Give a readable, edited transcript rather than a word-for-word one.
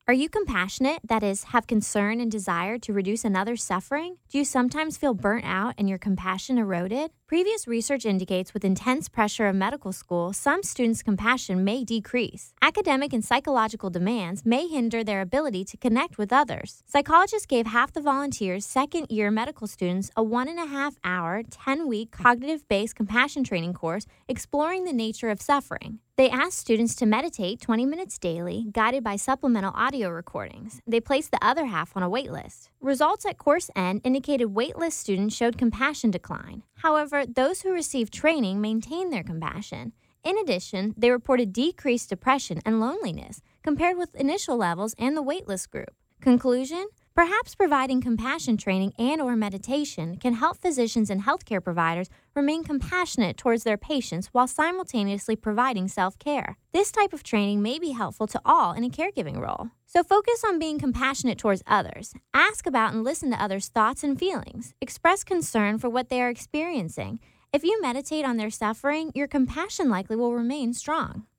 Are you compassionate, that is, have concern and desire to reduce another's suffering? Do you sometimes feel burnt out and your compassion eroded? Previous research indicates with intense pressure of medical school, some students' compassion may decrease. Academic and psychological demands may hinder their ability to connect with others. Psychologists gave half the volunteers' second-year medical students a 1.5-hour, 10-week cognitive-based compassion training course exploring the nature of suffering. They asked students to meditate 20 minutes daily, guided by supplemental audio recordings. They placed the other half on a wait list. Results at course end indicated waitlist students showed compassion decline. However, those who received training maintained their compassion. In addition, they reported decreased depression and loneliness compared with initial levels and the waitlist group. Conclusion? Perhaps providing compassion training and/or meditation can help physicians and healthcare providers remain compassionate towards their patients while simultaneously providing self-care. This type of training may be helpful to all in a caregiving role. So focus on being compassionate towards others. Ask about and listen to others' thoughts and feelings. Express concern for what they are experiencing. If you meditate on their suffering, your compassion likely will remain strong.